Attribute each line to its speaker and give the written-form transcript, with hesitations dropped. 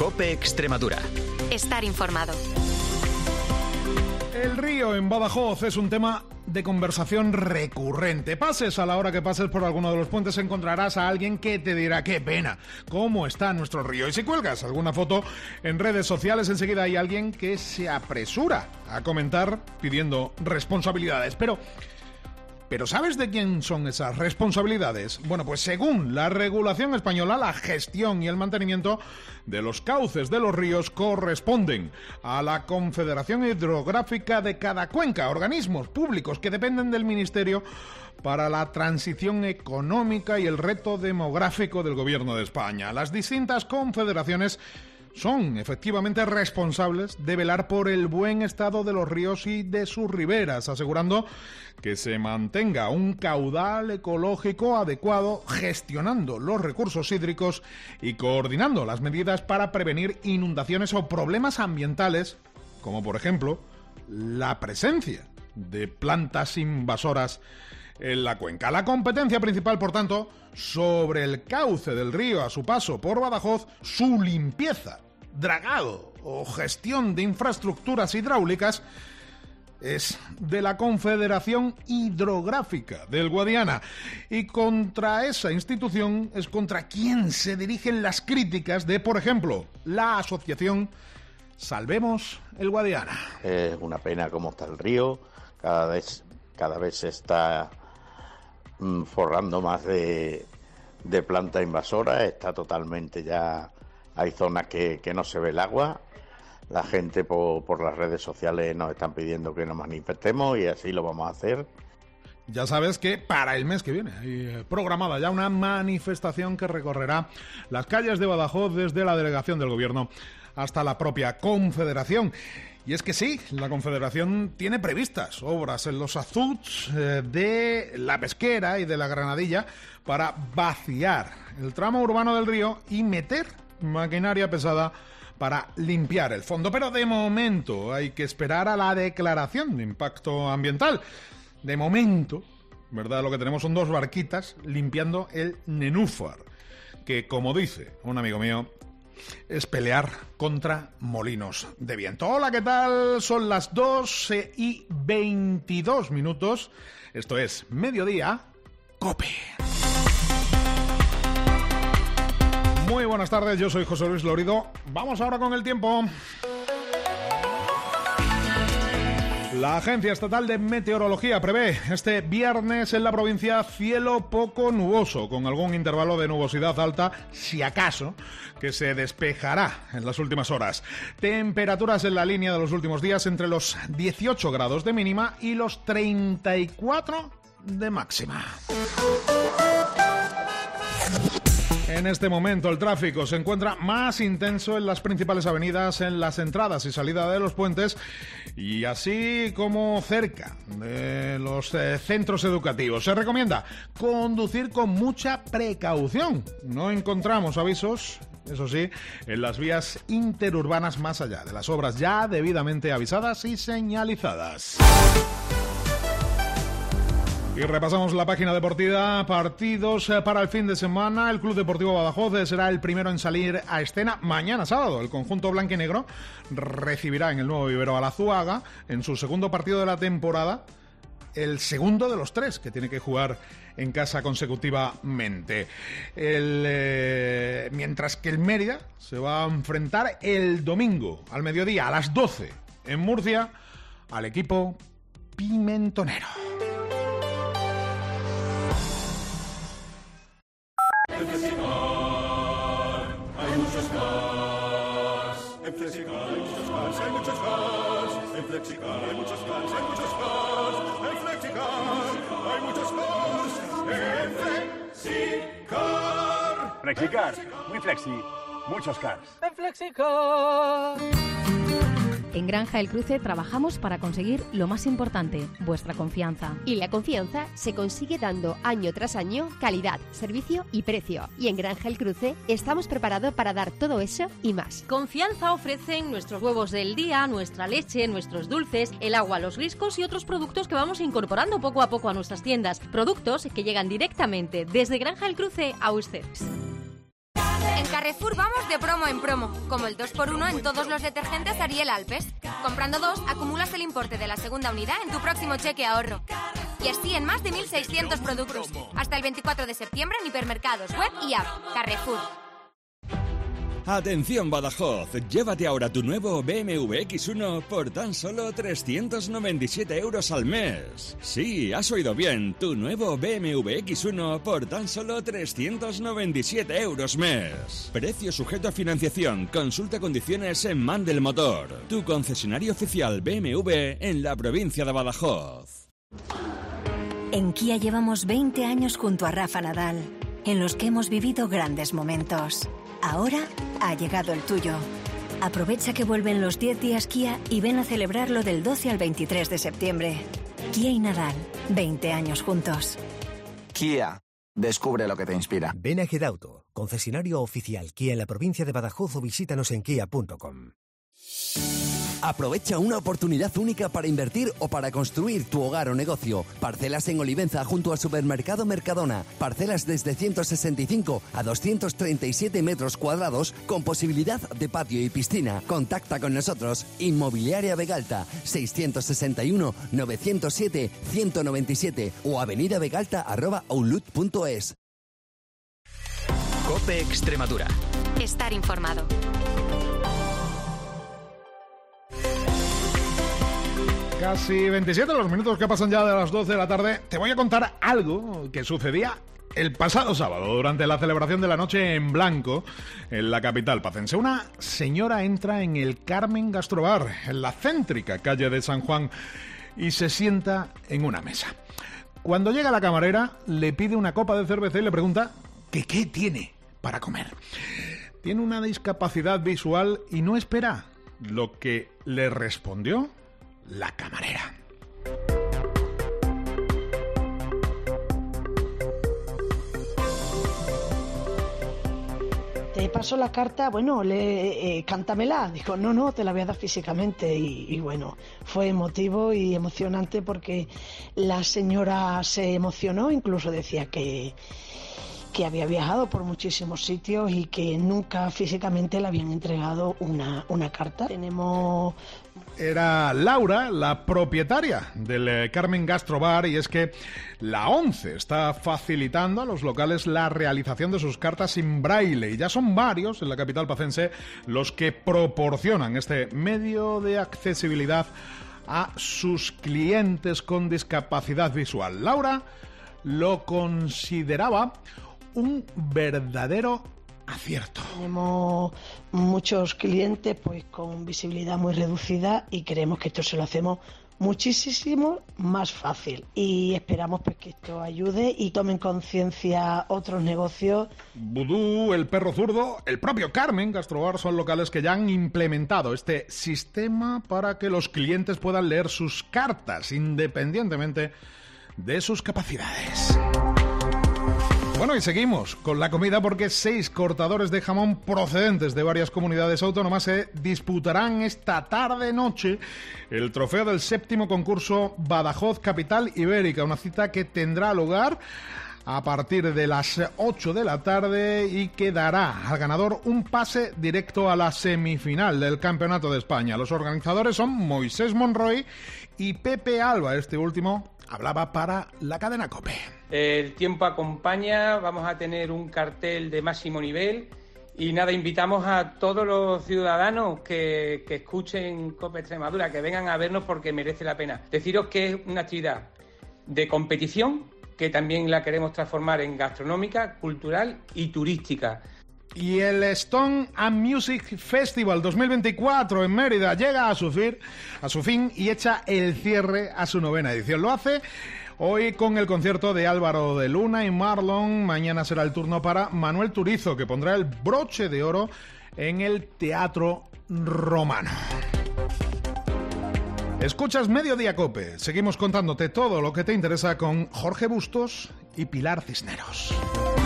Speaker 1: COPE Extremadura.
Speaker 2: Estar informado.
Speaker 3: El río en Badajoz es un tema de conversación recurrente. Pases a la hora que pases por alguno de los puentes encontrarás a alguien que te dirá qué pena, cómo está nuestro río. Y si cuelgas alguna foto en redes sociales, enseguida hay alguien que se apresura a comentar pidiendo responsabilidades. Pero ¿sabes de quién son esas responsabilidades? Bueno, pues según la regulación española, la gestión y el mantenimiento de los cauces de los ríos corresponden a la Confederación Hidrográfica de cada cuenca, organismos públicos que dependen del Ministerio para la transición económica y el reto demográfico del Gobierno de España. Las distintas confederaciones son efectivamente responsables de velar por el buen estado de los ríos y de sus riberas, asegurando que se mantenga un caudal ecológico adecuado, gestionando los recursos hídricos y coordinando las medidas para prevenir inundaciones o problemas ambientales, como por ejemplo la presencia de plantas invasoras en la cuenca. La competencia principal, por tanto, sobre el cauce del río a su paso por Badajoz, su limpieza, dragado o gestión de infraestructuras hidráulicas, es de la Confederación Hidrográfica del Guadiana. Y contra esa institución es contra quien se dirigen las críticas de, por ejemplo, la asociación Salvemos el Guadiana.
Speaker 4: Es una pena cómo está el río, cada vez se está forrando más de planta invasora, está totalmente ya, hay zonas que no se ve el agua, la gente por las redes sociales nos están pidiendo que nos manifestemos y así lo vamos a hacer.
Speaker 3: Ya sabes que para el mes que viene hay programada ya una manifestación que recorrerá las calles de Badajoz desde la delegación del Gobierno hasta la propia Confederación. Y es que sí, la Confederación tiene previstas obras en los azuts de la Pesquera y de la Granadilla para vaciar el tramo urbano del río y meter maquinaria pesada para limpiar el fondo. Pero de momento hay que esperar a la declaración de impacto ambiental. De momento, ¿verdad? Lo que tenemos son 2 barquitas limpiando el nenúfar, que, como dice un amigo mío, es pelear contra molinos de viento. Hola, ¿qué tal? Son las 12:22. Esto es Mediodía COPE. Muy buenas tardes, yo soy José Luis Lorido. Vamos ahora con el tiempo. La Agencia Estatal de Meteorología prevé este viernes en la provincia cielo poco nuboso, con algún intervalo de nubosidad alta, si acaso, que se despejará en las últimas horas. Temperaturas en la línea de los últimos días entre los 18 grados de mínima y los 34 de máxima. En este momento el tráfico se encuentra más intenso en las principales avenidas, en las entradas y salida de los puentes y así como cerca de los centros educativos. Se recomienda conducir con mucha precaución. No encontramos avisos, eso sí, en las vías interurbanas más allá de las obras ya debidamente avisadas y señalizadas. Y repasamos la página deportiva. Partidos para el fin de semana. El Club Deportivo Badajoz será el primero en salir a escena mañana sábado. El conjunto blanquinegro recibirá en el nuevo vivero al Azuaga en su segundo partido de la temporada, el segundo de los 3 que tiene que jugar en casa consecutivamente. Mientras que el Mérida se va a enfrentar el domingo al mediodía a las 12 en Murcia al equipo pimentonero.
Speaker 5: En Flexicar hay muchos cars. En Flexicar hay muchos cars, hay muchos cars. En Flexicar hay muchos cars, hay muchos cars. En Flexicar hay muchos cars. En Flexicar.
Speaker 6: Flexicar, muy flexi, muchos cars.
Speaker 7: En Flexicar.
Speaker 8: En Granja El Cruce trabajamos para conseguir lo más importante, vuestra confianza.
Speaker 9: Y la confianza se consigue dando año tras año calidad, servicio y precio. Y en Granja El Cruce estamos preparados para dar todo eso y más.
Speaker 10: Confianza ofrecen nuestros huevos del día, nuestra leche, nuestros dulces, el agua, los riscos y otros productos que vamos incorporando poco a poco a nuestras tiendas. Productos que llegan directamente desde Granja El Cruce a ustedes.
Speaker 1: En Carrefour vamos de promo en promo, como el 2x1 en todos los detergentes Ariel Alpes. Comprando 2, acumulas el importe de la segunda unidad en tu próximo cheque ahorro. Y así en más de 1.600 productos. Hasta el 24 de septiembre en hipermercados, web y app. Carrefour.
Speaker 2: Atención Badajoz, llévate ahora tu nuevo BMW X1 por tan solo 397 euros al mes. Sí, has oído bien, tu nuevo BMW X1 por tan solo 397 euros mes. Precio sujeto a financiación, consulta condiciones en Mandel Motor, tu concesionario oficial BMW en la provincia de Badajoz.
Speaker 11: En Kia llevamos 20 años junto a Rafa Nadal, en los que hemos vivido grandes momentos. Ahora ha llegado el tuyo. Aprovecha que vuelven los 10 días Kia y ven a celebrarlo del 12 al 23 de septiembre. Kia y Nadal, 20 años juntos.
Speaker 12: Kia, descubre lo que te inspira.
Speaker 13: Ven a Gedauto, concesionario oficial Kia en la provincia de Badajoz o visítanos en kia.com.
Speaker 14: Aprovecha una oportunidad única para invertir o para construir tu hogar o negocio. Parcelas en Olivenza junto al supermercado Mercadona. Parcelas desde 165 a 237 metros cuadrados con posibilidad de patio y piscina. Contacta con nosotros. Inmobiliaria Vegalta 661-907-197 o avenidavegalta@outlook.es.
Speaker 15: COPE Extremadura.
Speaker 9: Estar informado.
Speaker 3: Casi 27 los minutos que pasan ya de las 12 de la tarde. Te voy a contar algo que sucedía el pasado sábado durante la celebración de la Noche en Blanco en la capital pacense. Una señora entra en el Carmen Gastrobar, en la céntrica calle de San Juan, y se sienta en una mesa. Cuando llega la camarera, le pide una copa de cerveza y le pregunta que qué tiene para comer. Tiene una discapacidad visual y no espera lo que le respondió la camarera.
Speaker 16: Te paso la carta, bueno, cántamela. Dijo, no, te la voy a dar físicamente. Y bueno, fue emotivo y emocionante porque la señora se emocionó, incluso decía que había viajado por muchísimos sitios y que nunca físicamente le habían entregado una carta.
Speaker 3: Era Laura, la propietaria del Carmen Gastrobar, y es que la ONCE está facilitando a los locales la realización de sus cartas en braille, y ya son varios en la capital pacense los que proporcionan este medio de accesibilidad a sus clientes con discapacidad visual. Laura lo consideraba un verdadero acierto.
Speaker 16: Tenemos muchos clientes pues con visibilidad muy reducida y creemos que esto se lo hacemos muchísimo más fácil y esperamos pues que esto ayude y tomen conciencia otros negocios.
Speaker 3: Vudú, El Perro Zurdo, el propio Carmen Gastrobar son locales que ya han implementado este sistema para que los clientes puedan leer sus cartas independientemente de sus capacidades. Bueno, y seguimos con la comida porque 6 cortadores de jamón procedentes de varias comunidades autónomas se disputarán esta tarde-noche el trofeo del 7º concurso Badajoz Capital Ibérica, una cita que tendrá lugar a partir de las 8 de la tarde y que dará al ganador un pase directo a la semifinal del Campeonato de España. Los organizadores son Moisés Monroy y Pepe Alba. Este último hablaba para la cadena COPE.
Speaker 17: El tiempo acompaña, vamos a tener un cartel de máximo nivel y nada, invitamos a todos los ciudadanos que escuchen COPE Extremadura, que vengan a vernos porque merece la pena. Deciros que es una actividad de competición que también la queremos transformar en gastronómica, cultural y turística.
Speaker 3: Y el Stone and Music Festival 2024 en Mérida llega a su fin y echa el cierre a su 9ª edición. Lo hace hoy con el concierto de Álvaro de Luna y Marlon. Mañana será el turno para Manuel Turizo, que pondrá el broche de oro en el Teatro Romano. Escuchas Mediodía COPE. Seguimos contándote todo lo que te interesa con Jorge Bustos y Pilar Cisneros.